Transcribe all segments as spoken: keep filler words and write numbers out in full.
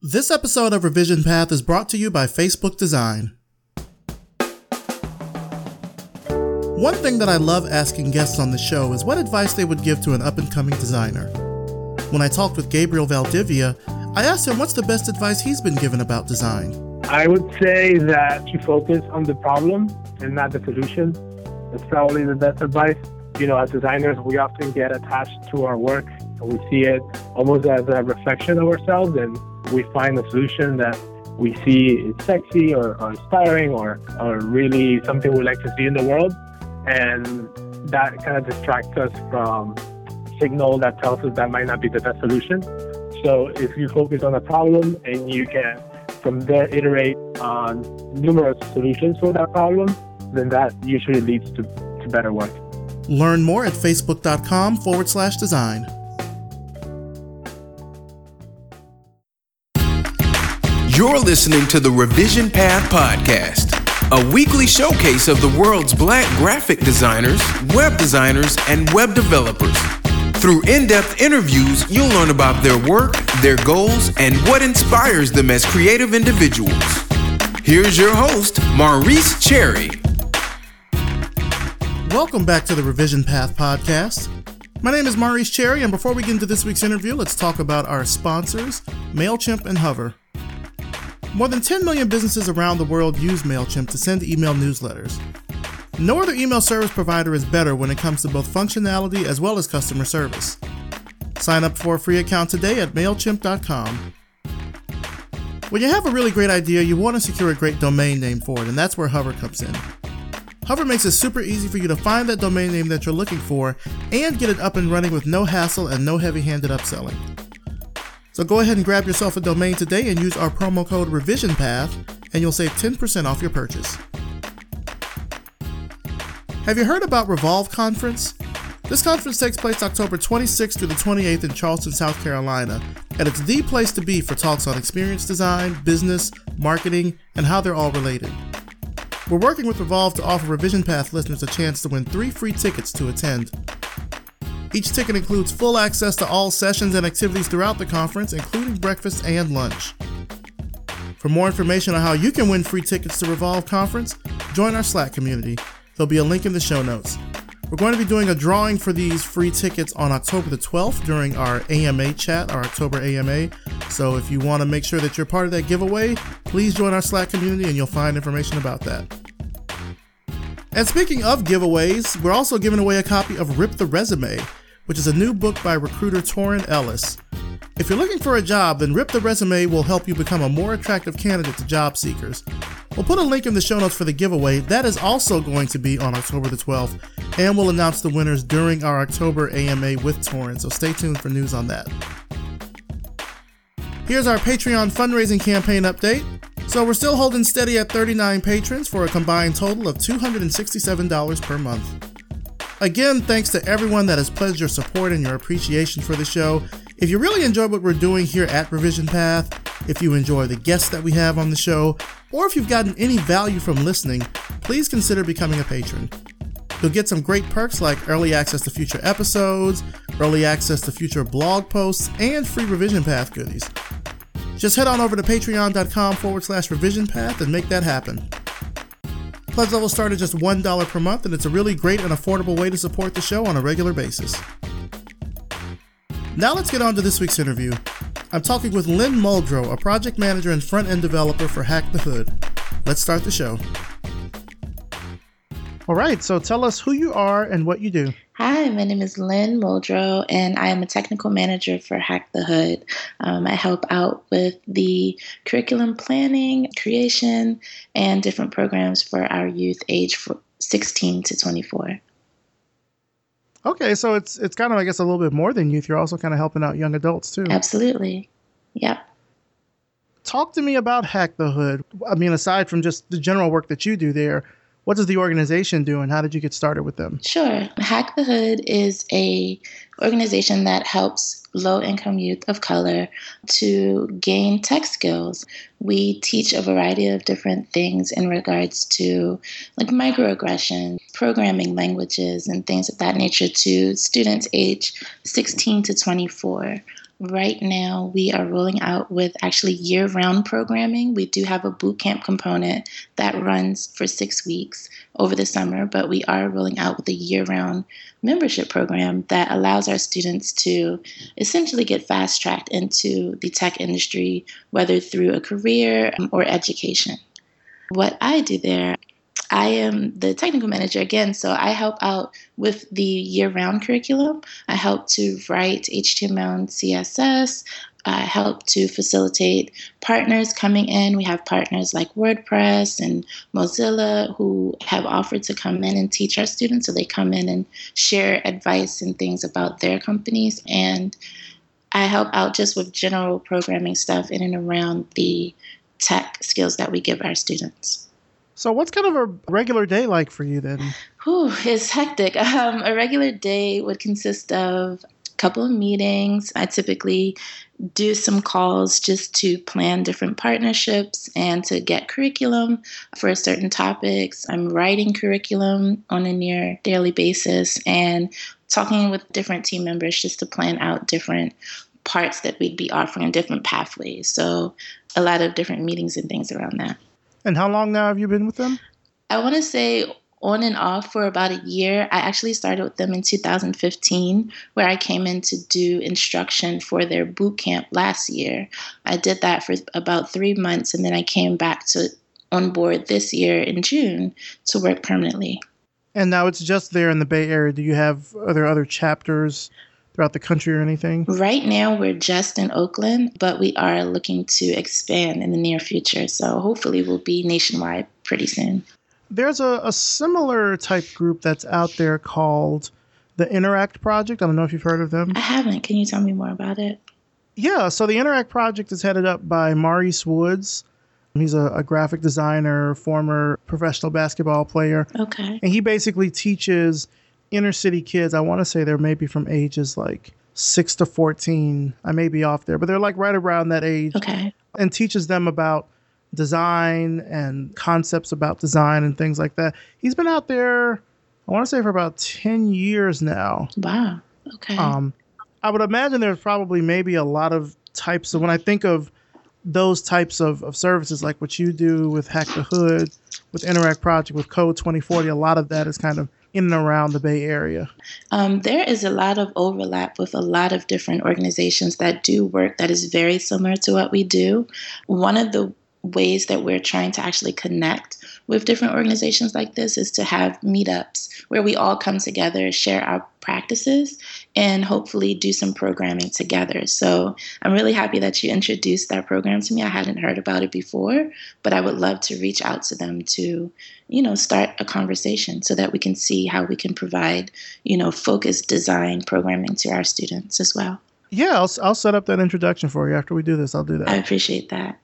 This episode of Revision Path is brought to you by Facebook Design. One thing that I love asking guests on the show is what advice they would give to an up-and-coming designer. When I talked with Gabriel Valdivia, I asked him what's the best advice he's been given about design. I would say that you focus on the problem and not the solution. That's probably the best advice. You know, as designers, we often get attached to our work and we see it almost as a reflection of ourselves, and we find a solution that we see is sexy or, or inspiring or, or really something we like to see in the world. And that kind of distracts us from signal that tells us that might not be the best solution. So if you focus on a problem and you can from there iterate on numerous solutions for that problem, then that usually leads to, to better work. Learn more at facebook.com forward slash design. You're listening to the Revision Path Podcast, a weekly showcase of the world's Black graphic designers, web designers, and web developers. Through in-depth interviews, you'll learn about their work, their goals, and what inspires them as creative individuals. Here's your host, Maurice Cherry. Welcome back to the Revision Path Podcast. My name is Maurice Cherry, and before we get into this week's interview, let's talk about our sponsors, MailChimp and Hover. More than ten million businesses around the world use MailChimp to send email newsletters. No other email service provider is better when it comes to both functionality as well as customer service. Sign up for a free account today at MailChimp dot com. When you have a really great idea, you want to secure a great domain name for it, and that's where Hover comes in. Hover makes it super easy for you to find that domain name that you're looking for and get it up and running with no hassle and no heavy-handed upselling. So go ahead and grab yourself a domain today and use our promo code RevisionPath, and you'll save ten percent off your purchase. Have you heard about Revolve Conference? This conference takes place October twenty-sixth through the twenty-eighth in Charleston, South Carolina, and it's the place to be for talks on experience design, business, marketing, and how they're all related. We're working with Revolve to offer Revision Path listeners a chance to win three free tickets to attend. Each ticket includes full access to all sessions and activities throughout the conference, including breakfast and lunch. For more information on how you can win free tickets to Revolve Conference, join our Slack community. There'll be a link in the show notes. We're going to be doing a drawing for these free tickets on October the twelfth during our A M A chat, our October A M A. So if you want to make sure that you're part of that giveaway, please join our Slack community and you'll find information about that. And speaking of giveaways, we're also giving away a copy of Rip the Resume, which is a new book by recruiter Torrin Ellis. If you're looking for a job, then Rip the Resume will help you become a more attractive candidate to job seekers. We'll put a link in the show notes for the giveaway. That is also going to be on October the twelfth, and we'll announce the winners during our October A M A with Torrin, so stay tuned for news on that. Here's our Patreon fundraising campaign update. So we're still holding steady at thirty-nine patrons for a combined total of two hundred sixty-seven dollars per month. Again, thanks to everyone that has pledged your support and your appreciation for the show. If you really enjoy what we're doing here at Revision Path, if you enjoy the guests that we have on the show, or if you've gotten any value from listening, please consider becoming a patron. You'll get some great perks like early access to future episodes, early access to future blog posts, and free Revision Path goodies. Just head on over to patreon.com forward slash Revision Path and make that happen. Pledge levels start at just one dollar per month, and it's a really great and affordable way to support the show on a regular basis. Now let's get on to this week's interview. I'm talking with Lynn Muldrow, a project manager and front-end developer for Hack the Hood. Let's start the show. All right, so tell us who you are and what you do. Hi, my name is Lynn Muldrow, and I am a technical manager for Hack the Hood. Um, I help out with the curriculum planning, creation, and different programs for our youth age sixteen to twenty-four. Okay, so it's it's kind of, I guess, a little bit more than youth. You're also kind of helping out young adults, too. Absolutely. Yep. Talk to me about Hack the Hood. I mean, aside from just the general work that you do there, what does the organization do, and how did you get started with them? Sure. Hack the Hood is a organization that helps low-income youth of color to gain tech skills. We teach a variety of different things in regards to like microaggression, programming languages, and things of that nature to students age sixteen to twenty-four. Right now, we are rolling out with actually year-round programming. We do have a boot camp component that runs for six weeks over the summer, but we are rolling out with a year-round membership program that allows our students to essentially get fast-tracked into the tech industry, whether through a career or education. What I do there, I am the technical manager again, so I help out with the year-round curriculum. I help to write H T M L and C S S. I help to facilitate partners coming in. We have partners like WordPress and Mozilla who have offered to come in and teach our students. So they come in and share advice and things about their companies. And I help out just with general programming stuff in and around the tech skills that we give our students. So what's kind of a regular day like for you then? Whew, it's hectic. Um, a regular day would consist of a couple of meetings. I typically do some calls just to plan different partnerships and to get curriculum for certain topics. I'm writing curriculum on a near daily basis and talking with different team members just to plan out different parts that we'd be offering, different pathways. So a lot of different meetings and things around that. And how long now have you been with them? I want to say on and off for about a year. I actually started with them in two thousand fifteen, where I came in to do instruction for their boot camp last year. I did that for about three months, and then I came back to on board this year in June to work permanently. And now it's just there in the Bay Area. Do you have, are there other chapters throughout the country or anything? Right now, we're just in Oakland, but we are looking to expand in the near future. So hopefully we'll be nationwide pretty soon. There's a, a similar type group that's out there called the Interact Project. I don't know if you've heard of them. I haven't. Can you tell me more about it? Yeah, so the Interact Project is headed up by Maurice Woods. He's a, a graphic designer, former professional basketball player. Okay. And he basically teaches inner city kids. I want to say they're maybe from ages like six to fourteen. I may be off there, but they're like right around that age. Okay. And teaches them about design and concepts about design and things like that. He's been out there, I want to say for about ten years now. Wow. Okay. Um, I would imagine there's probably maybe a lot of types of, when I think of those types of, of services, like what you do with Hack the Hood, with Interact Project, with Code twenty forty, a lot of that is kind of in and around the Bay Area. Um, there is a lot of overlap with a lot of different organizations that do work that is very similar to what we do. One of the ways that we're trying to actually connect with different organizations like this is to have meetups where we all come together, share our practices, and hopefully do some programming together. So I'm really happy that you introduced that program to me. I hadn't heard about it before, but I would love to reach out to them to, you know, start a conversation so that we can see how we can provide, you know, focused design programming to our students as well. Yeah, I'll, I'll set up that introduction for you. After we do this, I'll do that. I appreciate that.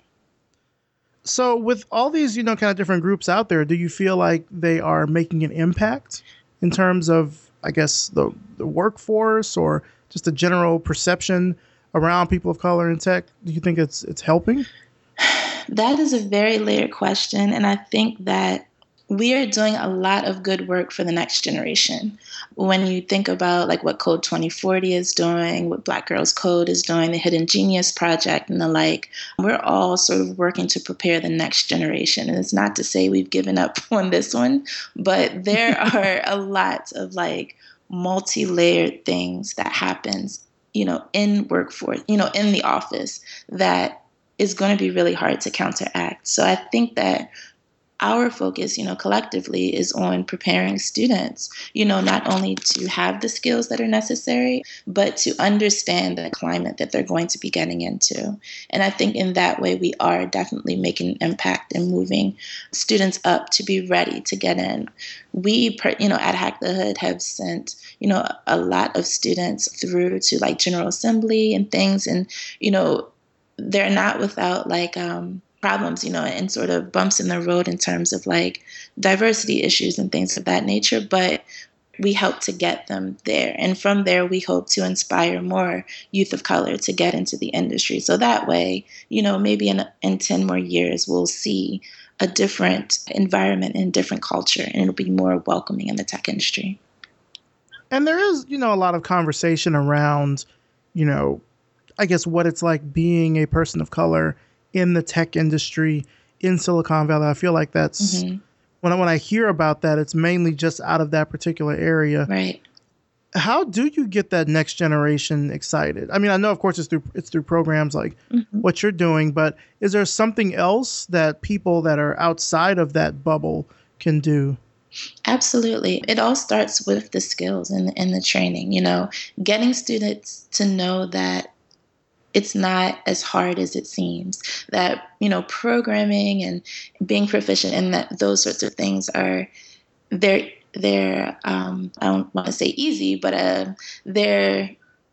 So with all these, you know, kind of different groups out there, do you feel like they are making an impact in terms of, I guess, the, the workforce or just the general perception around people of color in tech? Do you think it's it's helping? That is a very layered question. And I think that we are doing a lot of good work for the next generation. When you think about like what Code twenty forty is doing, what Black Girls Code is doing, the Hidden Genius Project and the like, we're all sort of working to prepare the next generation. And it's not to say we've given up on this one, but there are a lot of like multi-layered things that happens, you know, in workforce, you know, in the office that is going to be really hard to counteract. So I think that our focus, you know, collectively is on preparing students, you know, not only to have the skills that are necessary, but to understand the climate that they're going to be getting into. And I think in that way, we are definitely making an impact and moving students up to be ready to get in. We, you know, at Hack the Hood have sent, you know, a lot of students through to like General Assembly and things. And, you know, they're not without like, um, problems, you know, and sort of bumps in the road in terms of like diversity issues and things of that nature. But we help to get them there. And from there, we hope to inspire more youth of color to get into the industry. So that way, you know, maybe in, in ten more years, we'll see a different environment and different culture, and it'll be more welcoming in the tech industry. And there is, you know, a lot of conversation around, you know, I guess, what it's like being a person of color in the tech industry in Silicon Valley. I feel like that's, mm-hmm. when I, when I hear about that, it's mainly just out of that particular area. Right. How do you get that next generation excited? I mean, I know, of course, it's through it's through programs like mm-hmm. what you're doing, but is there something else that people that are outside of that bubble can do? Absolutely. It all starts with the skills and, and the training, you know, getting students to know that it's not as hard as it seems, that, you know, programming and being proficient in that, those sorts of things are, they're, they're, um, I don't want to say easy, but uh, they're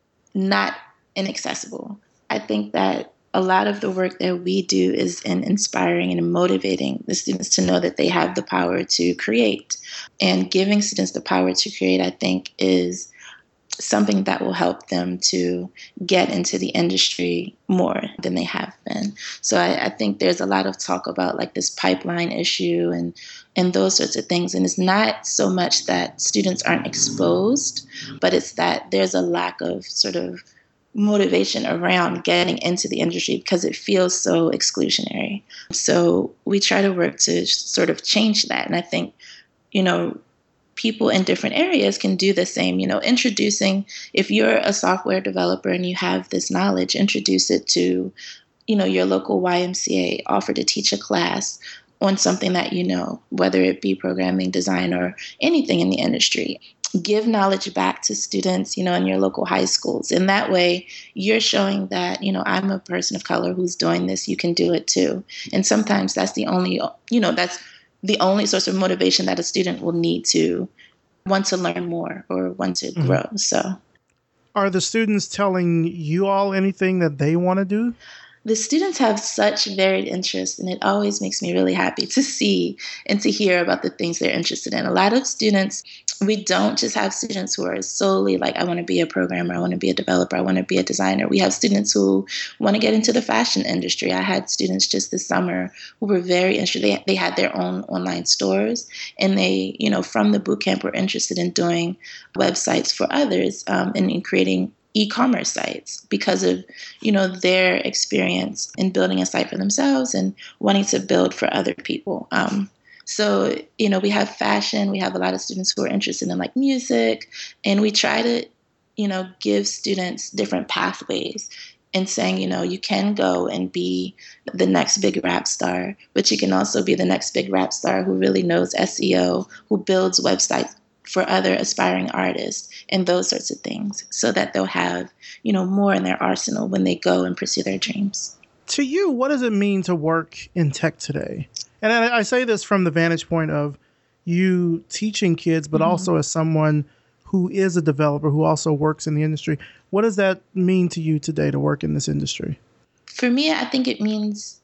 not inaccessible. I think that a lot of the work that we do is in inspiring and motivating the students to know that they have the power to create. And giving students the power to create, I think, is something that will help them to get into the industry more than they have been. So I, I think there's a lot of talk about like this pipeline issue and, and those sorts of things. And it's not so much that students aren't exposed, but it's that there's a lack of sort of motivation around getting into the industry because it feels so exclusionary. So we try to work to sort of change that. And I think, you know, people in different areas can do the same, you know, introducing, if you're a software developer and you have this knowledge, introduce it to, you know, your local Y M C A, offer to teach a class on something that you know, whether it be programming, design, or anything in the industry. Give knowledge back to students, you know, in your local high schools. And that way you're showing that, you know, I'm a person of color who's doing this, you can do it too. And sometimes that's the only, you know, that's the only source of motivation that a student will need to want to learn more or want to grow. Mm-hmm. So are the students telling you all anything that they want to do? The students have such varied interests, and it always makes me really happy to see and to hear about the things they're interested in. A lot of students, we don't just have students who are solely like, I want to be a programmer, I want to be a developer, I want to be a designer. We have students who want to get into the fashion industry. I had students just this summer who were very interested. They, they had their own online stores, and they, you know, from the bootcamp were interested in doing websites for others um, and in creating e-commerce sites because of, you know, their experience in building a site for themselves and wanting to build for other people. Um, so, you know, we have fashion, we have a lot of students who are interested in like music, and we try to, you know, give students different pathways and saying, you know, you can go and be the next big rap star, but you can also be the next big rap star who really knows S E O, who builds websites for other aspiring artists and those sorts of things, so that they'll have, you know, more in their arsenal when they go and pursue their dreams. To you, what does it mean to work in tech today? And I, I say this from the vantage point of you teaching kids, but mm-hmm. also as someone who is a developer who also works in the industry. What does that mean to you today to work in this industry? For me, I think it means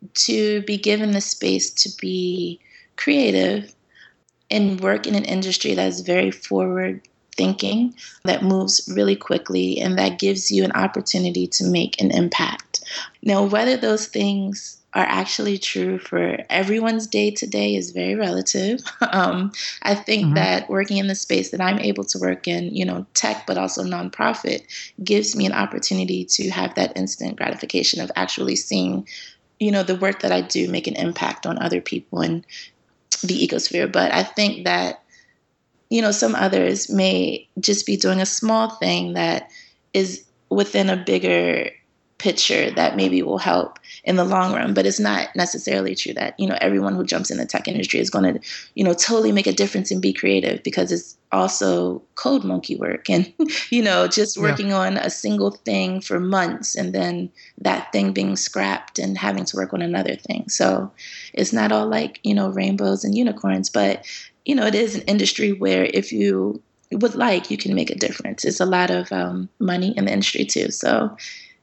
to be given the space to be creative and work in an industry that is very forward thinking, that moves really quickly, and that gives you an opportunity to make an impact. Now, whether those things are actually true for everyone's day to day is very relative. Um, I think mm-hmm. that working in the space that I'm able to work in, you know, tech, but also nonprofit, gives me an opportunity to have that instant gratification of actually seeing, you know, the work that I do make an impact on other people and the ecosphere. But I think that, you know, some others may just be doing a small thing that is within a bigger picture that maybe will help in the long run. But it's not necessarily true that, you know, everyone who jumps in the tech industry is going to, you know, totally make a difference and be creative, because it's also code monkey work and, you know, just working yeah. on a single thing for months and then that thing being scrapped and having to work on another thing. So it's not all like, you know, rainbows and unicorns, but, you know, it is an industry where if you would like, you can make a difference. It's a lot of um, money in the industry too. So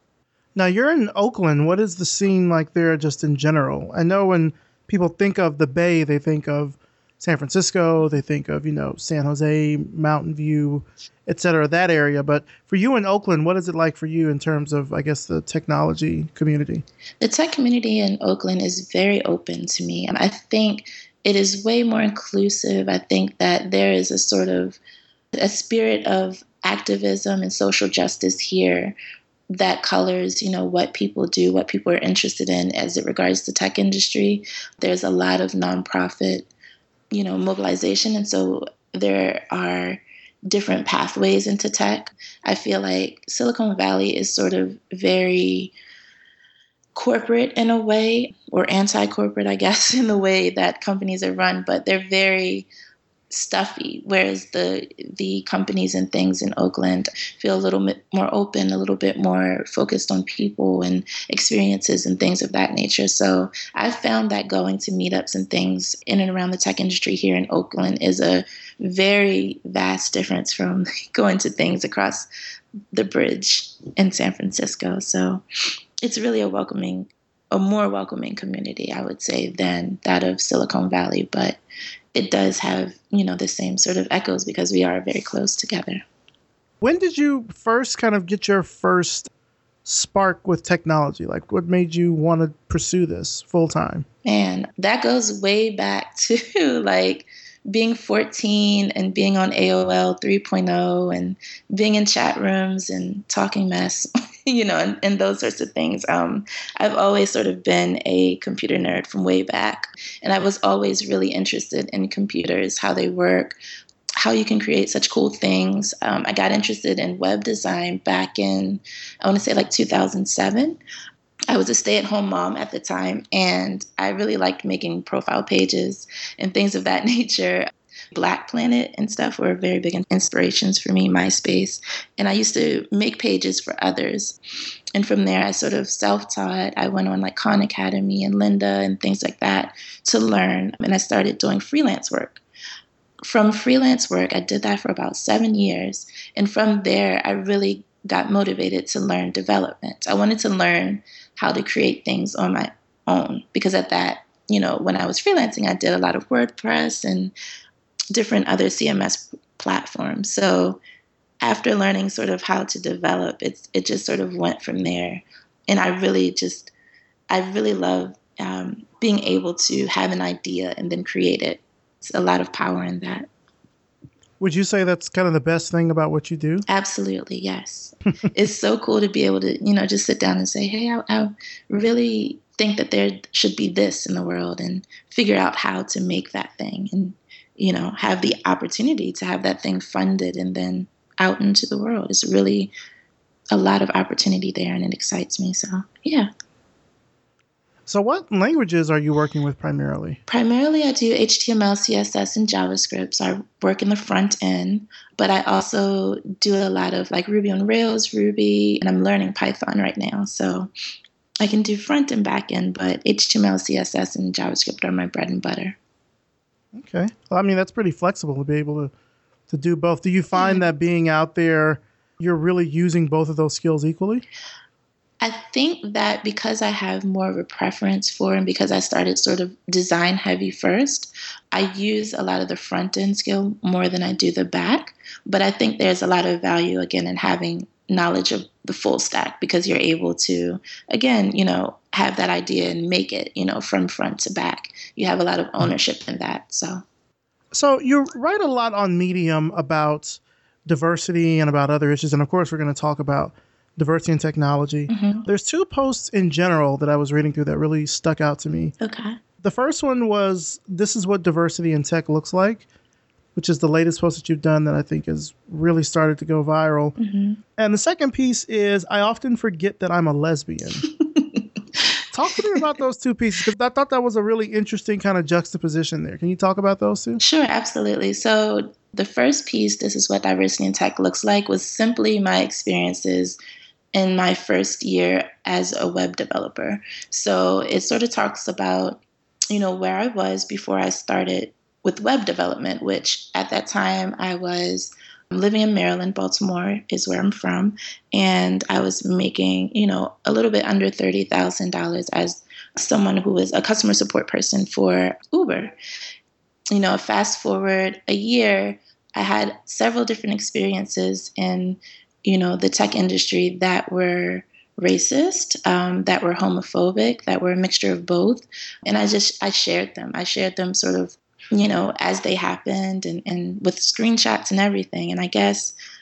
now you're in Oakland. What is the scene like there just in general? I know when people think of the Bay, they think of San Francisco, they think of, you know, San Jose, Mountain View, et cetera, that area. But for you in Oakland, what is it like for you in terms of, I guess, the technology community? The tech community in Oakland is very open to me. And I think it is way more inclusive. I think that there is a sort of a spirit of activism and social justice here that colors, you know, what people do, what people are interested in as it regards the tech industry. There's a lot of nonprofit, you know, mobilization. And so there are different pathways into tech. I feel like Silicon Valley is sort of very corporate in a way, or anti-corporate, I guess, in the way that companies are run, but they're very stuffy, whereas the the companies and things in Oakland feel a little bit more open, a little bit more focused on people and experiences and things of that nature. So I've found that going to meetups and things in and around the tech industry here in Oakland is a very vast difference from going to things across the bridge in San Francisco. So it's really a welcoming, a more welcoming community, I would say, than that of Silicon Valley. But it does have, you know, the same sort of echoes because we are very close together. When did you first kind of get your first spark with technology? Like, what made you want to pursue this full time? Man, that goes way back to like being fourteen and being on A O L three point oh and being in chat rooms and talking mess, you know, and, and those sorts of things. Um, I've always sort of been a computer nerd from way back. And I was always really interested in computers, how they work, how you can create such cool things. Um, I got interested in web design back in, I want to say like two thousand seven. I was a stay-at-home mom at the time, and I really liked making profile pages and things of that nature. Black Planet and stuff were very big inspirations for me, MySpace. And I used to make pages for others. And from there, I sort of self-taught. I went on like Khan Academy and Lynda and things like that to learn. And I started doing freelance work. From freelance work, I did that for about seven years. And from there, I really got motivated to learn development. I wanted to learn how to create things on my own, because at that, you know, when I was freelancing, I did a lot of WordPress and different other C M S platforms. So after learning sort of how to develop, it's it just sort of went from there. And I really just, I really love um, being able to have an idea and then create it. It's a lot of power in that. Would you say that's kind of the best thing about what you do? Absolutely, yes. It's so cool to be able to, you know, just sit down and say, hey, I, I really think that there should be this in the world, and figure out how to make that thing, and, you know, have the opportunity to have that thing funded and then out into the world. It's really a lot of opportunity there, and it excites me. So, yeah. So what languages are you working with primarily? Primarily, I do H T M L, C S S, and JavaScript. So I work in the front end, but I also do a lot of like Ruby on Rails, Ruby, and I'm learning Python right now. So I can do front and back end, but H T M L, C S S, and JavaScript are my bread and butter. Okay. Well, I mean, that's pretty flexible to be able to, to do both. Do you find mm-hmm. that being out there, you're really using both of those skills equally? I think that because I have more of a preference for, and because I started sort of design heavy first, I use a lot of the front end skill more than I do the back. But I think there's a lot of value, again, in having knowledge of the full stack, because you're able to, again, you know, have that idea and make it, you know, from front to back. You have a lot of ownership in that. So, so you write a lot on Medium about diversity and about other issues. And of course, we're going to talk about diversity and technology. Mm-hmm. There's two posts in general that I was reading through that really stuck out to me. Okay. The first one was, this is what diversity in tech looks like, which is the latest post that you've done that I think has really started to go viral. Mm-hmm. And the second piece is, I often forget that I'm a lesbian. Talk to me about those two pieces, because I thought that was a really interesting kind of juxtaposition there. Can you talk about those two? Sure, absolutely. So the first piece, this is what diversity in tech looks like, was simply my experiences in my first year as a web developer. So it sort of talks about, you know, where I was before I started with web development, which at that time I was living in Maryland. Baltimore is where I'm from. And I was making, you know, a little bit under thirty thousand dollars as someone who was a customer support person for Uber. You know, fast forward a year, I had several different experiences in, you know, the tech industry that were racist, um, that were homophobic, that were a mixture of both. And I just, I shared them. I shared them sort of, you know, as they happened, and, and with screenshots and everything. And I guess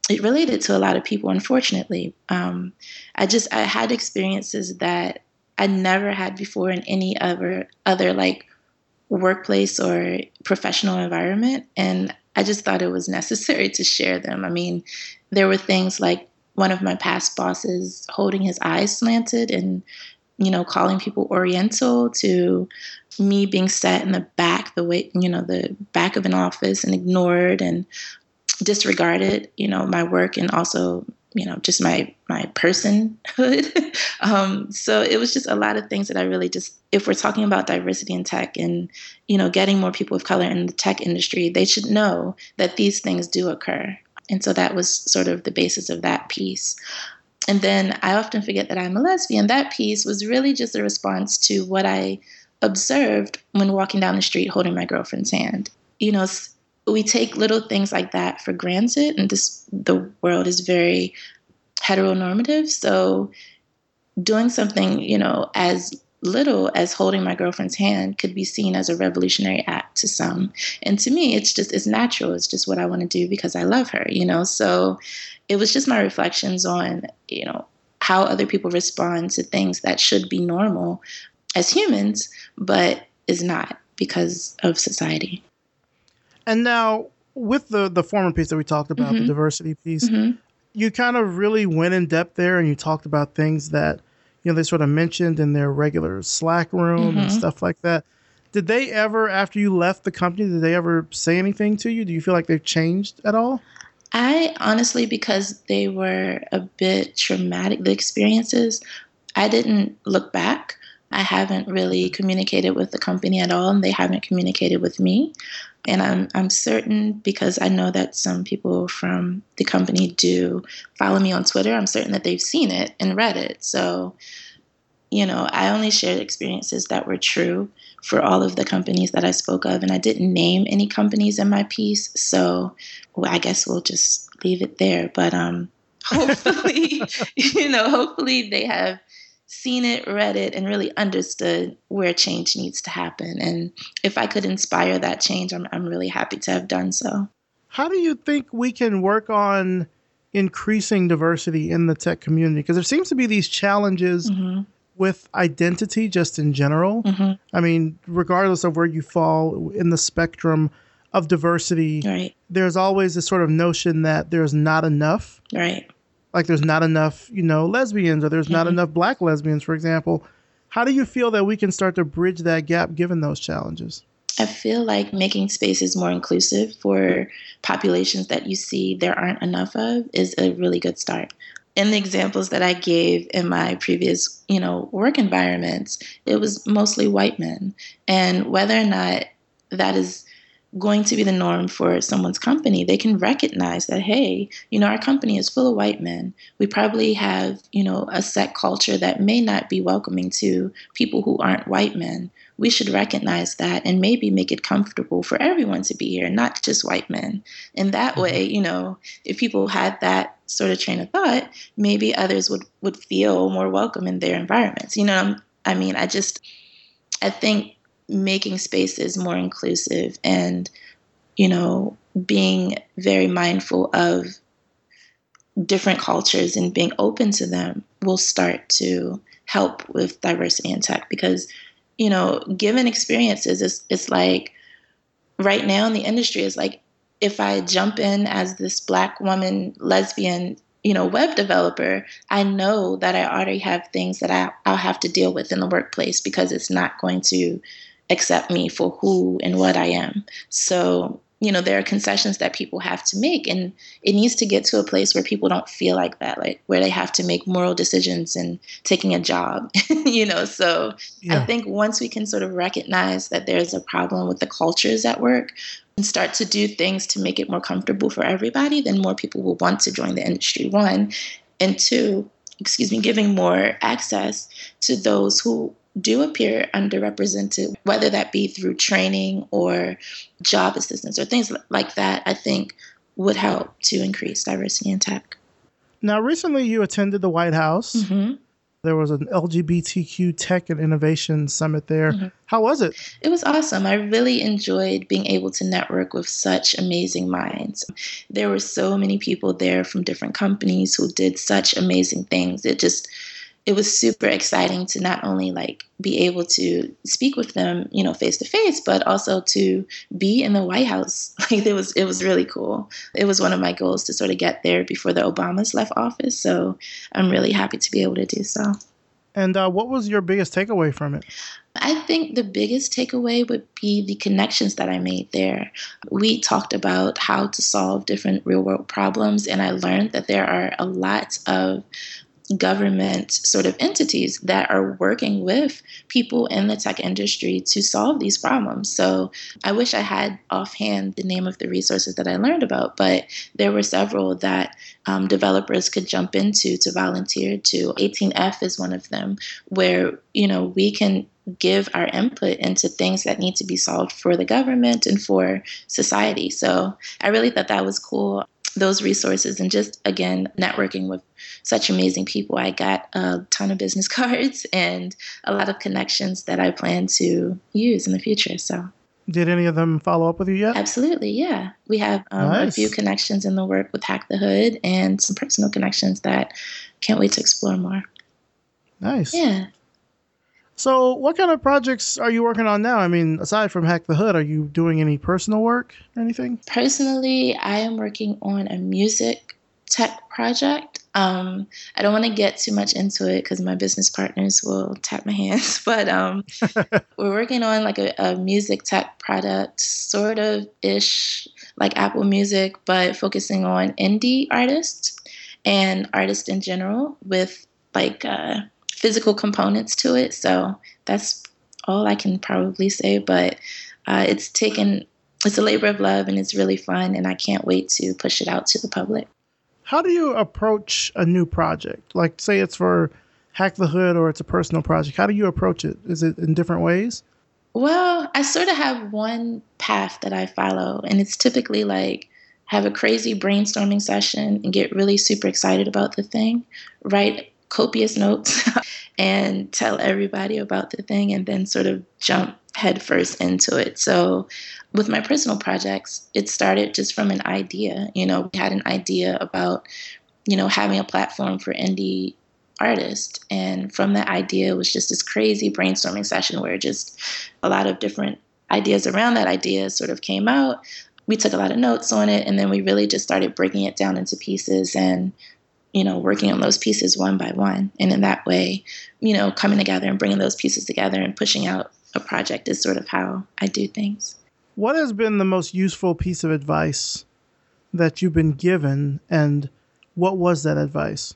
it related to a lot of people, unfortunately. Um, I just, I had experiences that I never had before in any other, other like workplace or professional environment. And I just thought it was necessary to share them. I mean, there were things like one of my past bosses holding his eyes slanted and, you know, calling people Oriental, to me being sat in the back, the way, you know, the back of an office and ignored and disregarded, you know, my work and also, you know, just my, my personhood. um, so it was just a lot of things that I really just, if we're talking about diversity in tech and, you know, getting more people of color in the tech industry, they should know that these things do occur. And so that was sort of the basis of that piece. And then I often forget that I'm a lesbian. That piece was really just a response to what I observed when walking down the street holding my girlfriend's hand. You know, we take little things like that for granted, and this the world is very heteronormative. So doing something, you know, as little as holding my girlfriend's hand could be seen as a revolutionary act to some. And to me, it's just, it's natural. It's just what I want to do because I love her, you know? So it was just my reflections on, you know, how other people respond to things that should be normal as humans, but is not because of society. And now with the, the former piece that we talked about, mm-hmm. the diversity piece, mm-hmm. you kind of really went in depth there and you talked about things that, you know, they sort of mentioned in their regular Slack room mm-hmm. and stuff like that. Did they ever, after you left the company, did they ever say anything to you? Do you feel like they've changed at all? I honestly, because they were a bit traumatic, the experiences, I didn't look back. I haven't really communicated with the company at all, and they haven't communicated with me. And I'm I'm certain, because I know that some people from the company do follow me on Twitter, I'm certain that they've seen it and read it. So, you know, I only shared experiences that were true for all of the companies that I spoke of, and I didn't name any companies in my piece. So well, I guess we'll just leave it there. But um, hopefully, you know, hopefully they have seen it, read it, and really understood where change needs to happen. And if I could inspire that change, I'm I'm really happy to have done so. How do you think we can work on increasing diversity in the tech community? Because there seems to be these challenges mm-hmm. with identity just in general. Mm-hmm. I mean, regardless of where you fall in the spectrum of diversity, right. there's always this sort of notion that there's not enough. Right. Like there's not enough, you know, lesbians, or there's mm-hmm. not enough Black lesbians, for example. How do you feel that we can start to bridge that gap given those challenges? I feel like making spaces more inclusive for populations that you see there aren't enough of is a really good start. In the examples that I gave in my previous, you know, work environments, it was mostly white men. And whether or not that is going to be the norm for someone's company, they can recognize that, hey, you know, our company is full of white men. We probably have, you know, a set culture that may not be welcoming to people who aren't white men. We should recognize that and maybe make it comfortable for everyone to be here, not just white men. And that way, you know, if people had that sort of train of thought, maybe others would, would feel more welcome in their environments. You know, I mean, I just, I think making spaces more inclusive and, you know, being very mindful of different cultures and being open to them will start to help with diversity in tech. Because, you know, given experiences, it's, it's like right now in the industry, it's like if I jump in as this Black woman, lesbian, you know, web developer, I know that I already have things that I, I'll have to deal with in the workplace because it's not going to accept me for who and what I am. So, you know, there are concessions that people have to make, and it needs to get to a place where people don't feel like that, like where they have to make moral decisions and taking a job, you know. So yeah. I think once we can sort of recognize that there's a problem with the cultures at work and start to do things to make it more comfortable for everybody, then more people will want to join the industry, one. And two, excuse me, giving more access to those who do appear underrepresented, whether that be through training or job assistance or things like that, I think would help to increase diversity in tech. Now, recently you attended the White House. Mm-hmm. There was an L G B T Q Tech and Innovation Summit there. Mm-hmm. How was it? It was awesome. I really enjoyed being able to network with such amazing minds. There were so many people there from different companies who did such amazing things. It just, it was super exciting to not only like be able to speak with them, you know, face to face, but also to be in the White House. Like it was, it was really cool. It was one of my goals to sort of get there before the Obamas left office. So I'm really happy to be able to do so. And uh, what was your biggest takeaway from it? I think the biggest takeaway would be the connections that I made there. We talked about how to solve different real world problems, and I learned that there are a lot of government sort of entities that are working with people in the tech industry to solve these problems. So I wish I had offhand the name of the resources that I learned about, but there were several that um, developers could jump into to volunteer to. eighteen F is one of them, where, you know, we can give our input into things that need to be solved for the government and for society. So I really thought that was cool. Those resources and just, again, networking with such amazing people. I got a ton of business cards and a lot of connections that I plan to use in the future. So, did any of them follow up with you yet? Absolutely, yeah. We have um, nice. a few connections in the work with Hack the Hood and some personal connections that can't wait to explore more. Nice. Yeah. So what kind of projects are you working on now? I mean, aside from Hack the Hood, are you doing any personal work or anything? Personally, I am working on a music tech project. Um, I don't want to get too much into it because my business partners will tap my hands. But um, we're working on like a, a music tech product, sort of ish like Apple Music, but focusing on indie artists and artists in general with like uh, physical components to it. So that's all I can probably say. But uh, it's taken, it's a labor of love and it's really fun. And I can't wait to push it out to the public. How do you approach a new project? Like, say it's for Hack the Hood or it's a personal project. How do you approach it? Is it in different ways? Well, I sort of have one path that I follow, and it's typically like have a crazy brainstorming session and get really super excited about the thing, write copious notes and tell everybody about the thing, and then sort of jump headfirst into it. So with my personal projects, it started just from an idea. You know, we had an idea about, you know, having a platform for indie artists. And from that idea, it was just this crazy brainstorming session where just a lot of different ideas around that idea sort of came out. We took a lot of notes on it, and then we really just started breaking it down into pieces and, you know, working on those pieces one by one. And in that way, you know, coming together and bringing those pieces together and pushing out a project is sort of how I do things. What has been the most useful piece of advice that you've been given, and what was that advice?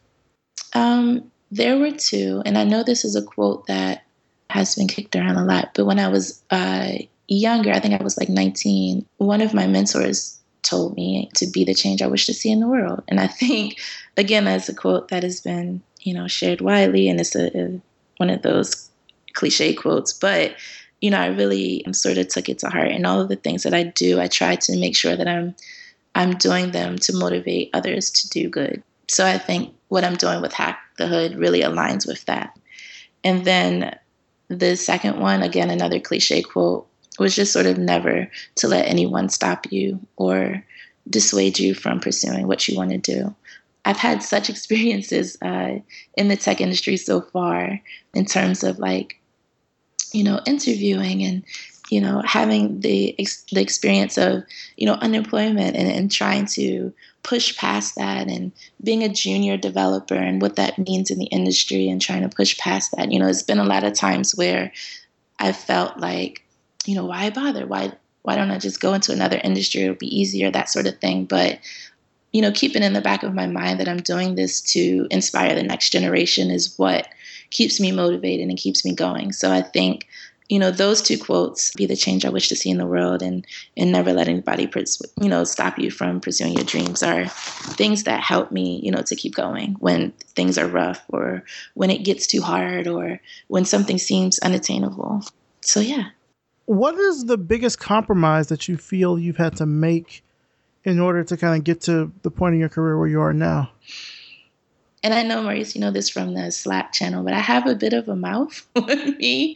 Um, there were two, and I know this is a quote that has been kicked around a lot, but when I was uh, younger, I think I was like nineteen, one of my mentors told me to be the change I wish to see in the world. And I think, again, that's a quote that has been, you know, shared widely, and it's a, a one of those cliche quotes, but you know, I really sort of took it to heart. And all of the things that I do, I try to make sure that I'm I'm doing them to motivate others to do good. So I think what I'm doing with Hack the Hood really aligns with that. And then the second one, again, another cliche quote, was just sort of never to let anyone stop you or dissuade you from pursuing what you want to do. I've had such experiences uh, in the tech industry so far in terms of like, you know, interviewing and, you know, having the ex- the experience of, you know, unemployment and, and trying to push past that, and being a junior developer and what that means in the industry and trying to push past that. You know, it's been a lot of times where I felt like, you know, why bother? Why why don't I just go into another industry? It'll be easier, that sort of thing. But, you know, keeping in the back of my mind that I'm doing this to inspire the next generation is what keeps me motivated and keeps me going. So I think, you know, those two quotes, be the change I wish to see in the world, and and never let anybody, pers- you know, stop you from pursuing your dreams, are things that help me, you know, to keep going when things are rough or when it gets too hard or when something seems unattainable. So, yeah. What is the biggest compromise that you feel you've had to make in order to kind of get to the point in your career where you are now? and I know, Maurice, you know this from the Slack channel, but I have a bit of a mouth with me.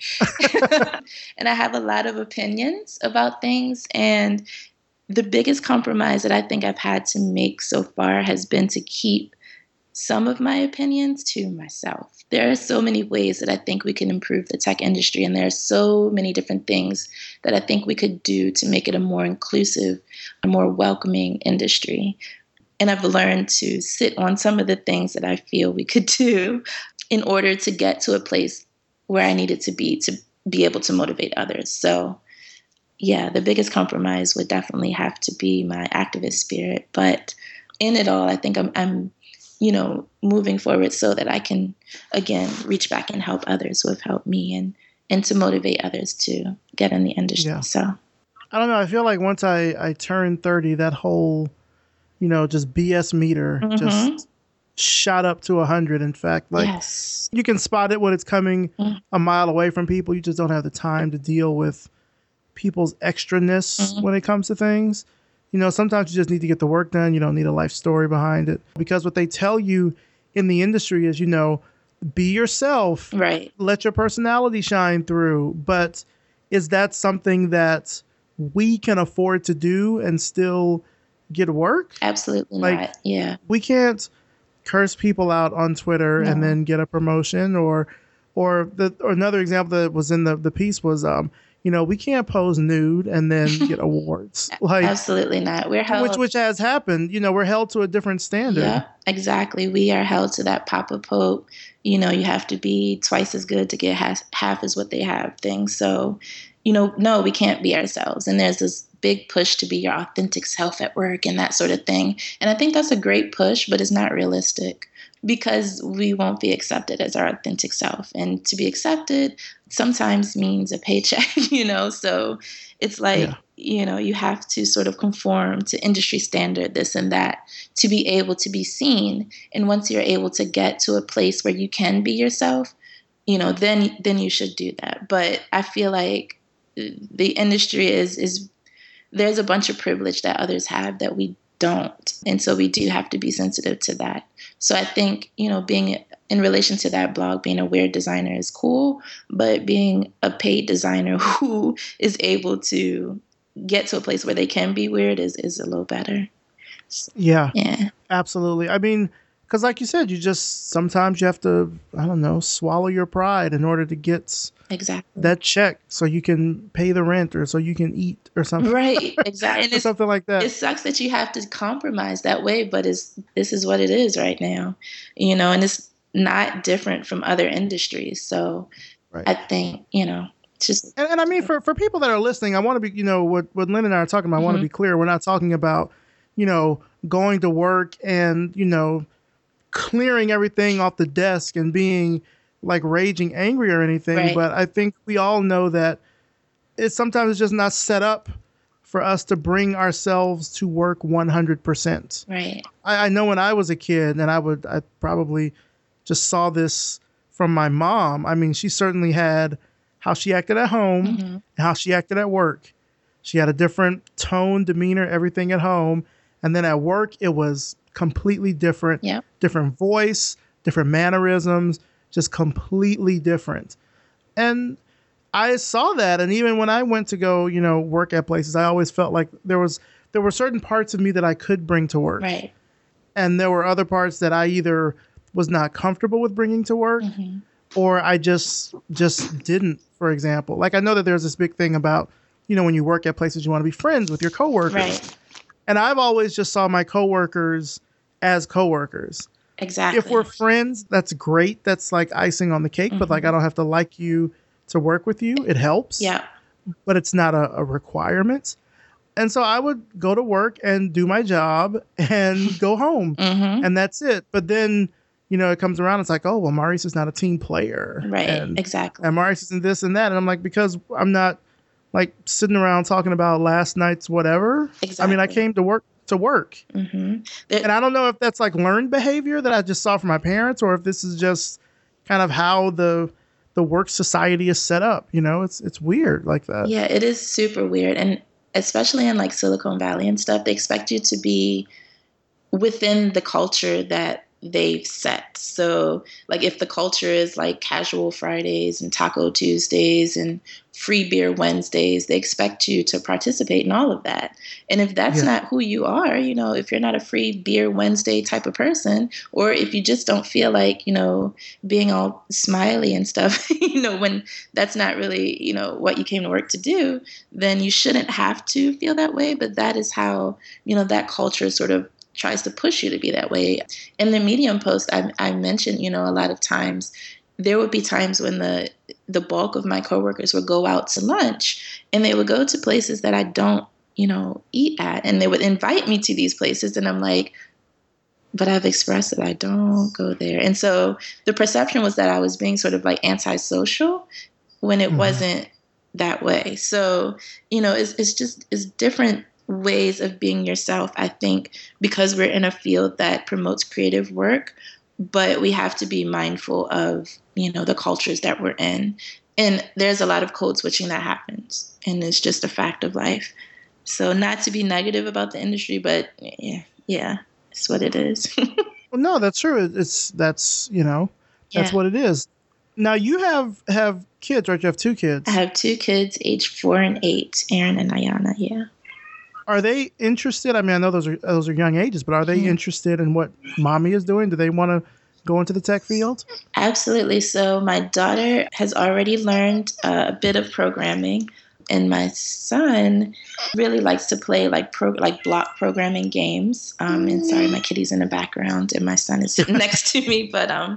And I have a lot of opinions about things. And the biggest compromise that I think I've had to make so far has been to keep some of my opinions to myself. There are so many ways that I think we can improve the tech industry, and there are so many different things that I think we could do to make it a more inclusive, a more welcoming industry. And I've learned to sit on some of the things that I feel we could do in order to get to a place where I needed to be to be able to motivate others. So yeah, the biggest compromise would definitely have to be my activist spirit. But in it all, I think I'm, I'm you know, moving forward so that I can, again, reach back and help others who have helped me, and, and to motivate others to get in the industry. Yeah. So I don't know. I feel like once I, I turned thirty, that whole, you know, just B S meter mm-hmm. just shot up to one hundred. In fact, like yes. you can spot it when it's coming mm-hmm. a mile away from people. You just don't have the time to deal with people's extraness mm-hmm. when it comes to things. You know, sometimes you just need to get the work done. You don't need a life story behind it. Because what they tell you in the industry is, you know, be yourself. Right. Let your personality shine through. But is that something that we can afford to do and still get work? Absolutely like, not. Yeah. We can't curse people out on Twitter no. and then get a promotion. Or or, the, or another example that was in the, the piece was, um, you know, we can't pose nude and then get awards. Like absolutely not. We're held, which which has happened. You know, we're held to a different standard. Yeah, exactly. We are held to that Papa Pope. You know, you have to be twice as good to get half, half as what they have thing. So, you know, no, we can't be ourselves. And there's this big push to be your authentic self at work and that sort of thing. And I think that's a great push, but it's not realistic, because we won't be accepted as our authentic self. And to be accepted sometimes means a paycheck, you know? So it's like, yeah. you know, you have to sort of conform to industry standard, this and that, to be able to be seen. And once you're able to get to a place where you can be yourself, you know, then then you should do that. But I feel like the industry is, is there's a bunch of privilege that others have that we don't. And so we do have to be sensitive to that. So I think, you know, being in relation to that blog, being a weird designer is cool, but being a paid designer who is able to get to a place where they can be weird is, is a little better. Yeah, yeah, absolutely. I mean, because like you said, you just, sometimes you have to, I don't know, swallow your pride in order to get exactly that check so you can pay the rent or so you can eat or something. Right, exactly. or something like that. It sucks that you have to compromise that way, but it's, this is what it is right now, you know, and it's not different from other industries. So right. I think, you know, just. And, and I mean, for, for people that are listening, I want to be, you know, what, what Lynn and I are talking about, mm-hmm. I want to be clear. We're not talking about, you know, going to work and, you know, clearing everything off the desk and being like raging angry or anything. Right. But I think we all know that it's sometimes it's just not set up for us to bring ourselves to work one hundred percent. Right. I, I know when I was a kid, and I would, I probably just saw this from my mom. I mean, she certainly had how she acted at home mm-hmm. and how she acted at work. She had a different tone, demeanor, everything at home. And then at work, it was completely different, yep. different voice, different mannerisms, just completely different. And I saw that. And even when I went to go, you know, work at places, I always felt like there was, there were certain parts of me that I could bring to work. Right. And there were other parts that I either was not comfortable with bringing to work mm-hmm. or I just, just didn't, for example. Like I know that there's this big thing about, you know, when you work at places, you want to be friends with your coworkers. Right. And I've always just saw my coworkers as coworkers. Exactly. If we're friends, that's great. That's like icing on the cake. Mm-hmm. But like, I don't have to like you to work with you. It helps. Yeah. But it's not a, a requirement. And so I would go to work and do my job and go home. Mm-hmm. And that's it. But then, you know, it comes around. It's like, oh, well, Maurice is not a team player. Right. And, exactly. And Maurice isn't this and that. And I'm like, because I'm not like sitting around talking about last night's whatever. Exactly. I mean, I came to work to work. Mm-hmm. And I don't know if that's like learned behavior that I just saw from my parents, or if this is just kind of how the the work society is set up. You know, it's it's weird like that. Yeah, it is super weird. And especially in like Silicon Valley and stuff, they expect you to be within the culture that they've set. So like if the culture is like casual Fridays and Taco Tuesdays and free beer Wednesdays, they expect you to participate in all of that. And if that's yeah. not who you are, you know, if you're not a free beer Wednesday type of person, or if you just don't feel like, you know, being all smiley and stuff, you know, when that's not really, you know, what you came to work to do, then you shouldn't have to feel that way. But that is how, you know, that culture sort of tries to push you to be that way. In the Medium post, I, I mentioned, you know, a lot of times there would be times when the the bulk of my coworkers would go out to lunch and they would go to places that I don't, you know, eat at. And they would invite me to these places. And I'm like, but I've expressed that I don't go there. And so the perception was that I was being sort of like antisocial when it mm-hmm. wasn't that way. So, you know, it's, it's just, it's different ways of being yourself, I think, because we're in a field that promotes creative work, but we have to be mindful of, you know, the cultures that we're in. And there's a lot of code switching that happens, and it's just a fact of life. So not to be negative about the industry, but yeah, yeah, it's what it is. Well, no, that's true. It's that's, you know, that's yeah. what it is. Now you have, have kids, right? You have two kids. I have two kids, age four and eight, Aaron and Ayana. Yeah. Are they interested? I mean, I know those are those are young ages, but are they mm-hmm. interested in what mommy is doing? Do they want to go into the tech field? Absolutely. So my daughter has already learned uh, a bit of programming, and my son really likes to play like pro like block programming games. Um, and sorry, my kitty's in the background, and my son is sitting next to me. But um,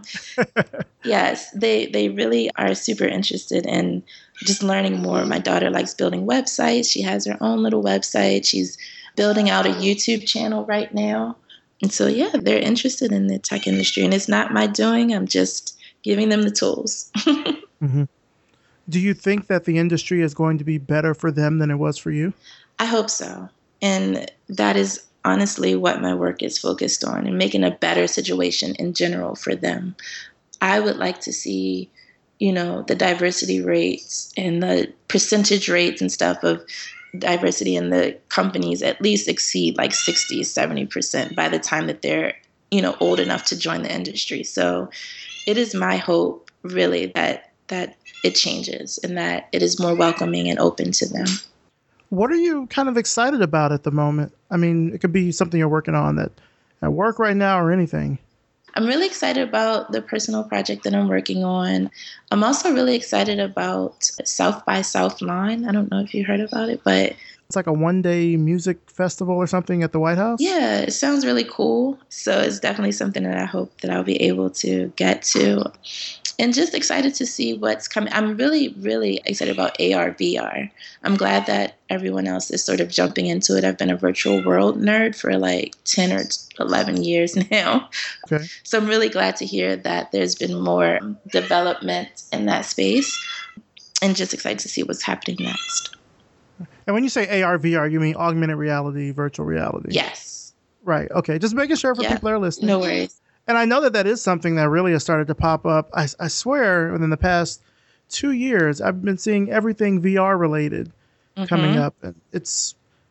yes, they they really are super interested in just learning more. My daughter likes building websites. She has her own little website. She's building out a YouTube channel right now. And so, yeah, they're interested in the tech industry. And it's not my doing. I'm just giving them the tools. mm-hmm. Do you think that the industry is going to be better for them than it was for you? I hope so. And that is honestly what my work is focused on, and making a better situation in general for them. I would like to see, you know, the diversity rates and the percentage rates and stuff of diversity in the companies at least exceed like sixty, seventy percent by the time that they're, you know, old enough to join the industry. So it is my hope really that that it changes and that it is more welcoming and open to them. What are you kind of excited about at the moment? I mean, it could be something you're working on that at work right now or anything. I'm really excited about the personal project that I'm working on. I'm also really excited about South by Southline. I don't know if you heard about it, but it's like a one-day music festival or something at the White House? Yeah, it sounds really cool. So it's definitely something that I hope that I'll be able to get to. And just excited to see what's coming. I'm really, really excited about A R, V R. I'm glad that everyone else is sort of jumping into it. I've been a virtual world nerd for like ten or eleven years now. Okay. So I'm really glad to hear that there's been more development in that space, and just excited to see what's happening next. And when you say A R, V R, you mean augmented reality, virtual reality? Yes. Right. Okay. Just making sure for yeah. people that are listening. No worries. And I know that that is something that really has started to pop up. I, I swear within the past two years, I've been seeing everything V R related mm-hmm. coming up. And it's,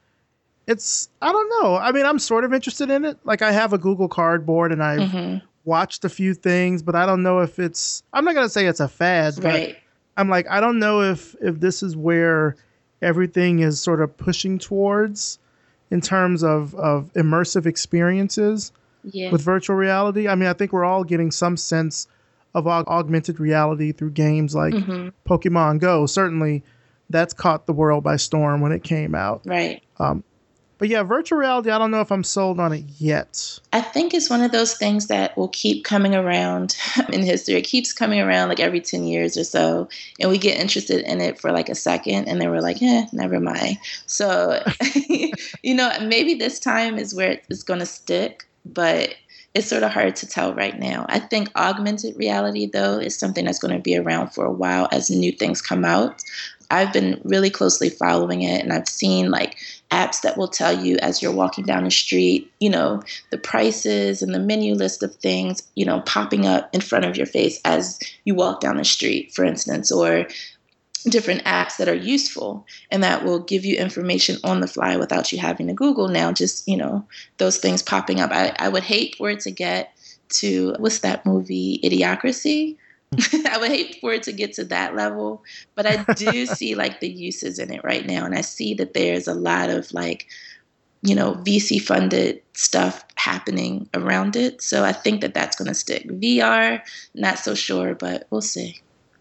it's, I don't know. I mean, I'm sort of interested in it. Like I have a Google Cardboard and I've mm-hmm. watched a few things, but I don't know if it's, I'm not going to say it's a fad, right. but I'm like, I don't know if, if this is where everything is sort of pushing towards in terms of, of immersive experiences. Yeah. With virtual reality. I mean, I think we're all getting some sense of aug- augmented reality through games like mm-hmm. Pokemon Go. Certainly, that's caught the world by storm when it came out. Right. Um, but yeah, virtual reality, I don't know if I'm sold on it yet. I think it's one of those things that will keep coming around in history. It keeps coming around like every ten years or so. And we get interested in it for like a second and then we're like, eh, never mind. So, you know, maybe this time is where it's going to stick. But it's sort of hard to tell right now. I think augmented reality, though, is something that's going to be around for a while as new things come out. I've been really closely following it, and I've seen like apps that will tell you as you're walking down the street, you know, the prices and the menu list of things, you know, popping up in front of your face as you walk down the street, for instance, or different apps that are useful and that will give you information on the fly without you having to Google now, just, you know, those things popping up. I, I would hate for it to get to, what's that movie, Idiocracy? I would hate for it to get to that level, but I do see like the uses in it right now. And I see that there's a lot of like, you know, V C funded stuff happening around it. So I think that that's going to stick. V R, not so sure, but we'll see.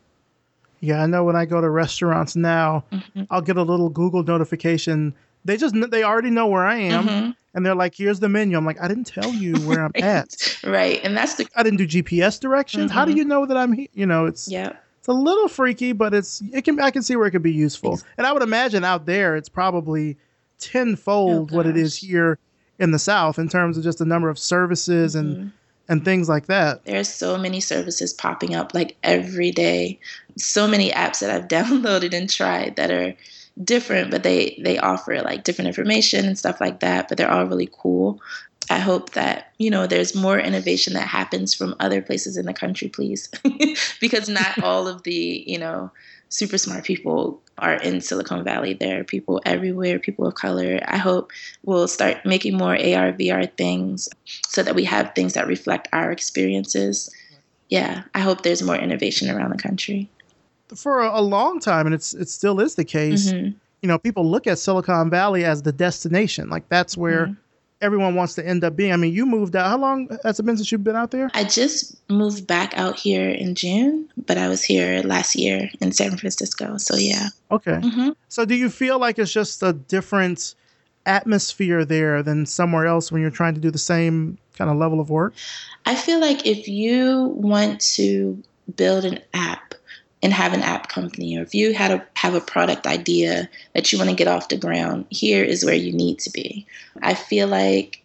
Yeah, I know when I go to restaurants now, mm-hmm. I'll get a little Google notification. They just, they already know where I am. Mm-hmm. And they're like, here's the menu. I'm like, I didn't tell you where I'm right. at. Right. And that's the, I didn't do G P S directions. Mm-hmm. How do you know that I'm here? You know, it's, yeah. It's a little freaky, but it's, it can, I can see where it could be useful. Exactly. And I would imagine out there, it's probably tenfold oh, what it is here in the South in terms of just the number of services mm-hmm. and, and things like that. There's so many services popping up like every day. So many apps that I've downloaded and tried that are different, but they, they offer like different information and stuff like that, but they're all really cool. I hope that, you know, there's more innovation that happens from other places in the country, please, because not all of the, you know, super smart people are in Silicon Valley. There are people everywhere, people of color. I hope we'll start making more A R, V R things so that we have things that reflect our experiences. Yeah, I hope there's more innovation around the country. For a long time, and it's it still is the case, mm-hmm. you know, people look at Silicon Valley as the destination. Like that's where mm-hmm. everyone wants to end up being. I mean, you moved out. How long has it been since you've been out there? I just moved back out here in June, but I was here last year in San Francisco. So, yeah. Okay. Mm-hmm. So do you feel like it's just a different atmosphere there than somewhere else when you're trying to do the same kind of level of work? I feel like if you want to build an app and have an app company, or if you had a, have a product idea that you want to get off the ground, here is where you need to be. I feel like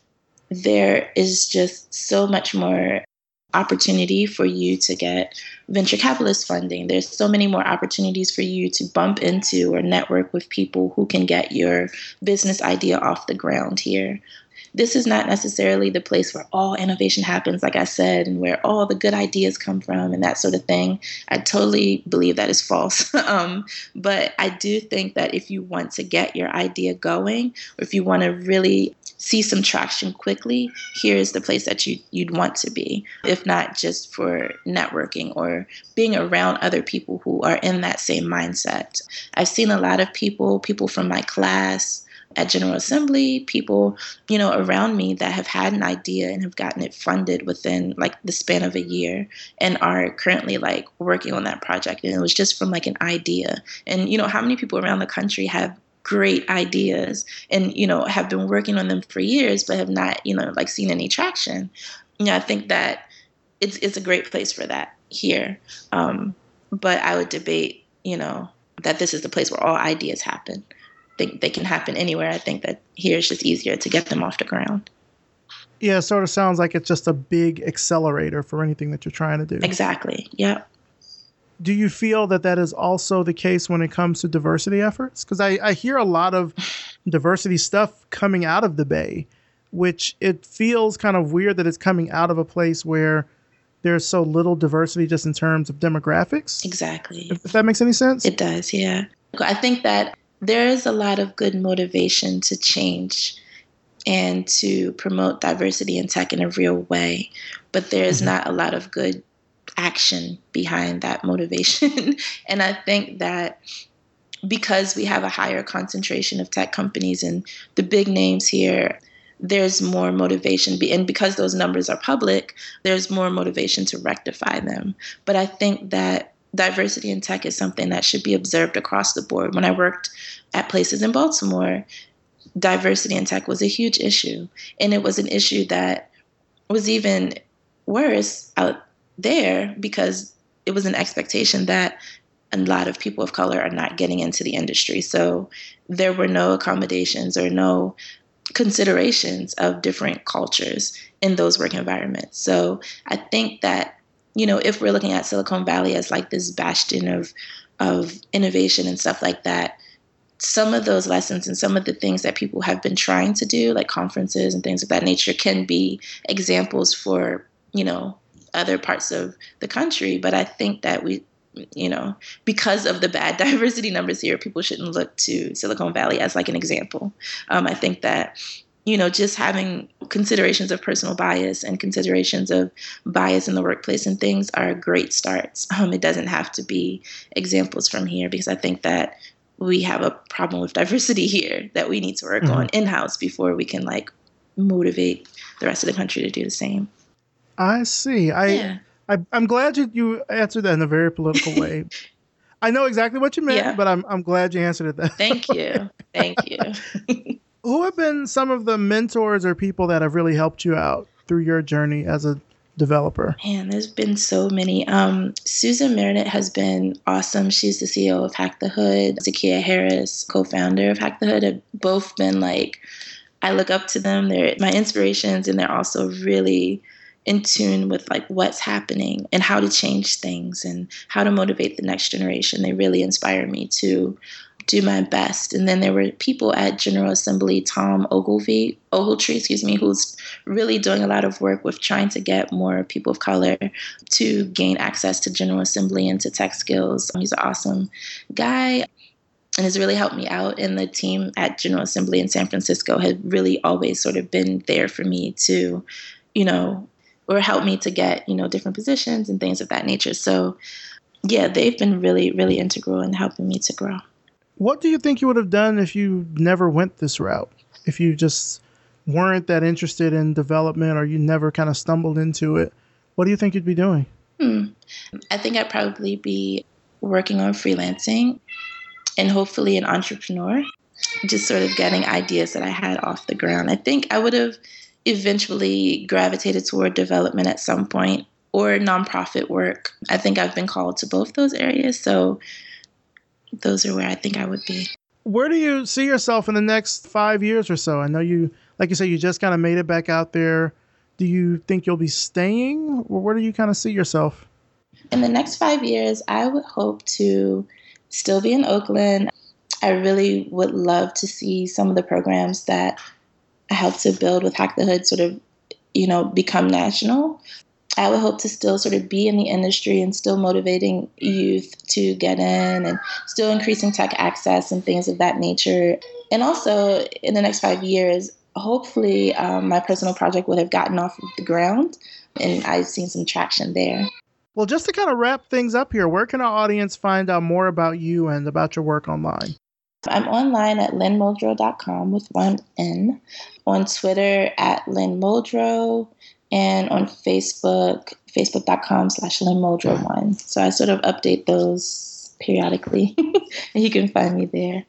there is just so much more opportunity for you to get venture capitalist funding. There's so many more opportunities for you to bump into or network with people who can get your business idea off the ground here. This is not necessarily the place where all innovation happens, like I said, and where all the good ideas come from and that sort of thing. I totally believe that is false. um, but I do think that if you want to get your idea going, or if you want to really see some traction quickly, here is the place that you, you'd want to be, if not just for networking or being around other people who are in that same mindset. I've seen a lot of people, people from my class, at General Assembly, people, you know, around me that have had an idea and have gotten it funded within like the span of a year and are currently like working on that project. And it was just from like an idea. And, you know, how many people around the country have great ideas and, you know, have been working on them for years, but have not, you know, like seen any traction. You know, I think that it's, it's a great place for that here. Um, but I would debate, you know, that this is the place where all ideas happen. They, they can happen anywhere. I think that here it's just easier to get them off the ground. Yeah, it sort of sounds like it's just a big accelerator for anything that you're trying to do. Exactly. Yeah. Do you feel that that is also the case when it comes to diversity efforts? Because I, I hear a lot of diversity stuff coming out of the Bay, which it feels kind of weird that it's coming out of a place where there's so little diversity just in terms of demographics. Exactly. If, if that makes any sense? It does, yeah. I think that there is a lot of good motivation to change and to promote diversity in tech in a real way, but there is mm-hmm. not a lot of good action behind that motivation. And I think that because we have a higher concentration of tech companies and the big names here, there's more motivation. And because those numbers are public, there's more motivation to rectify them. But I think that diversity in tech is something that should be observed across the board. When I worked at places in Baltimore, diversity in tech was a huge issue. And it was an issue that was even worse out there because it was an expectation that a lot of people of color are not getting into the industry. So there were no accommodations or no considerations of different cultures in those work environments. So I think that, you know, if we're looking at Silicon Valley as like this bastion of of innovation and stuff like that, some of those lessons and some of the things that people have been trying to do, like conferences and things of that nature, can be examples for, you know, other parts of the country. But I think that we, you know, because of the bad diversity numbers here, people shouldn't look to Silicon Valley as like an example. Um, I think that you know, just having considerations of personal bias and considerations of bias in the workplace and things are great starts. Um, it doesn't have to be examples from here, because I think that we have a problem with diversity here that we need to work mm-hmm. on in-house before we can like motivate the rest of the country to do the same. I see. I, yeah. I I'm glad you, you answered that in a very political way. I know exactly what you meant, yeah. but I'm I'm glad you answered it that. Thank you. Thank you. Who have been some of the mentors or people that have really helped you out through your journey as a developer? Man, there's been so many. Um, Susan Marinette has been awesome. She's the C E O of Hack the Hood. Zakiya Harris, co-founder of Hack the Hood, have both been like, I look up to them. They're my inspirations, and they're also really in tune with like what's happening and how to change things and how to motivate the next generation. They really inspire me to do my best. And then there were people at General Assembly, Tom Ogilvie, Ogletree, excuse me, who's really doing a lot of work with trying to get more people of color to gain access to General Assembly and to tech skills. He's an awesome guy and has really helped me out. And the team at General Assembly in San Francisco had really always sort of been there for me to, you know, or help me to get, you know, different positions and things of that nature. So yeah, they've been really, really integral in helping me to grow. What do you think you would have done if you never went this route? If you just weren't that interested in development, or you never kind of stumbled into it, what do you think you'd be doing? Hmm. I think I'd probably be working on freelancing and hopefully an entrepreneur, just sort of getting ideas that I had off the ground. I think I would have eventually gravitated toward development at some point, or nonprofit work. I think I've been called to both those areas. So those are where I think I would be. Where do you see yourself in the next five years or so? I know you, like you said, you just kind of made it back out there. Do you think you'll be staying, or where do you kind of see yourself? In the next five years, I would hope to still be in Oakland. I really would love to see some of the programs that I helped to build with Hack the Hood sort of, you know, become national. I would hope to still sort of be in the industry and still motivating youth to get in and still increasing tech access and things of that nature. And also in the next five years, hopefully um, my personal project would have gotten off the ground and I've seen some traction there. Well, just to kind of wrap things up here, where can our audience find out more about you and about your work online? I'm online at lynn muldrow dot com with one N, on Twitter at Lynn Muldrow, and on Facebook, facebook.com slash Lynn Muldrow one. So I sort of update those periodically, and you can find me there.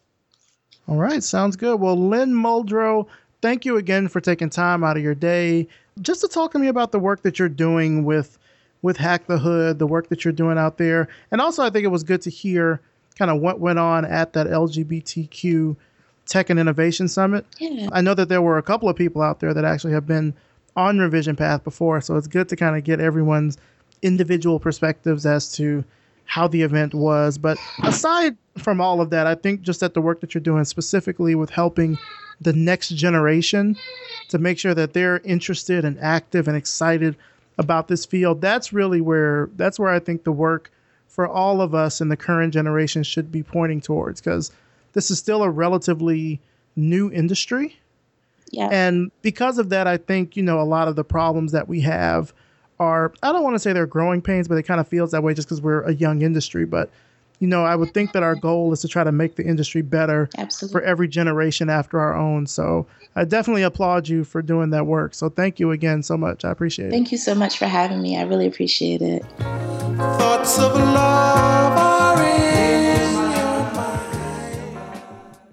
All right, sounds good. Well, Lynn Muldrow, thank you again for taking time out of your day just to talk to me about the work that you're doing with with Hack the Hood, the work that you're doing out there. And also, I think it was good to hear kind of what went on at that L G B T Q Tech and Innovation Summit. Yeah. I know that there were a couple of people out there that actually have been on Revision Path before, so it's good to kind of get everyone's individual perspectives as to how the event was. But aside from all of that, I think just that the work that you're doing specifically with helping the next generation to make sure that they're interested and active and excited about this field, that's really where that's where I think the work for all of us in the current generation should be pointing towards, because this is still a relatively new industry. Yeah. And because of that, I think, you know, a lot of the problems that we have are, I don't want to say they're growing pains, but it kind of feels that way just because we're a young industry. But, you know, I would think that our goal is to try to make the industry better Absolutely. For every generation after our own. So I definitely applaud you for doing that work. So thank you again so much. I appreciate it. Thank you so much for having me. I really appreciate it. Thoughts of love are in your mind.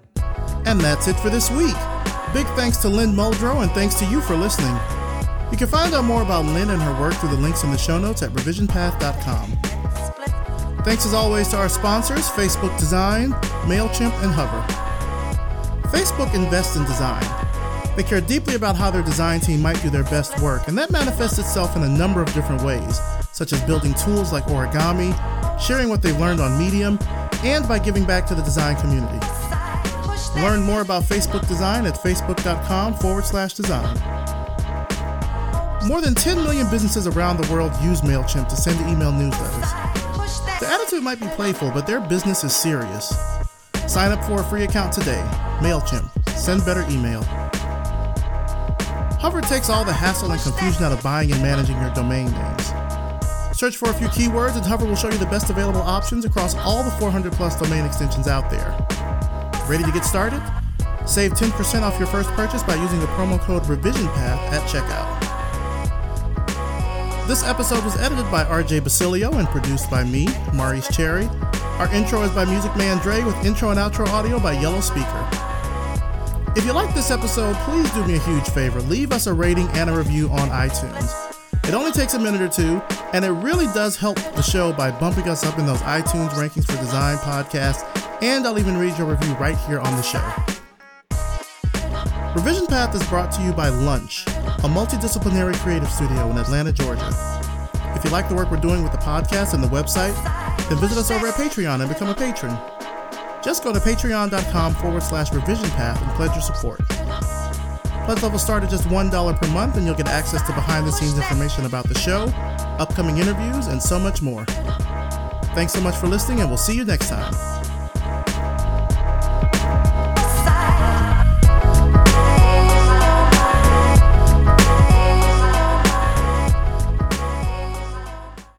And that's it for this week. Big thanks to Lynn Muldrow, and thanks to you for listening. You can find out more about Lynn and her work through the links in the show notes at revision path dot com. Thanks as always to our sponsors, Facebook Design, MailChimp, and Hover. Facebook invests in design. They care deeply about how their design team might do their best work, and that manifests itself in a number of different ways, such as building tools like origami, sharing what they've learned on Medium, and by giving back to the design community. Learn more about Facebook Design at facebook.com forward slash design. More than ten million businesses around the world use MailChimp to send email newsletters. The attitude might be playful, but their business is serious. Sign up for a free account today. MailChimp. Send better email. Hover takes all the hassle and confusion out of buying and managing your domain names. Search for a few keywords and Hover will show you the best available options across all the four hundred plus domain extensions out there. Ready to get started? Save ten percent off your first purchase by using the promo code RevisionPath at checkout. This episode was edited by R J Basilio and produced by me, Maurice Cherry. Our intro is by Music Man Dre with intro and outro audio by Yellow Speaker. If you like this episode, please do me a huge favor. Leave us a rating and a review on iTunes. It only takes a minute or two, and it really does help the show by bumping us up in those iTunes rankings for design podcasts, and I'll even read your review right here on the show. Revision Path is brought to you by Lunch, a multidisciplinary creative studio in Atlanta, Georgia. If you like the work we're doing with the podcast and the website, then visit us over at Patreon and become a patron. Just go to patreon.com forward slash revision path and pledge your support. Pledge levels start at just one dollar per month and you'll get access to behind-the-scenes information about the show, upcoming interviews, and so much more. Thanks so much for listening, and we'll see you next time.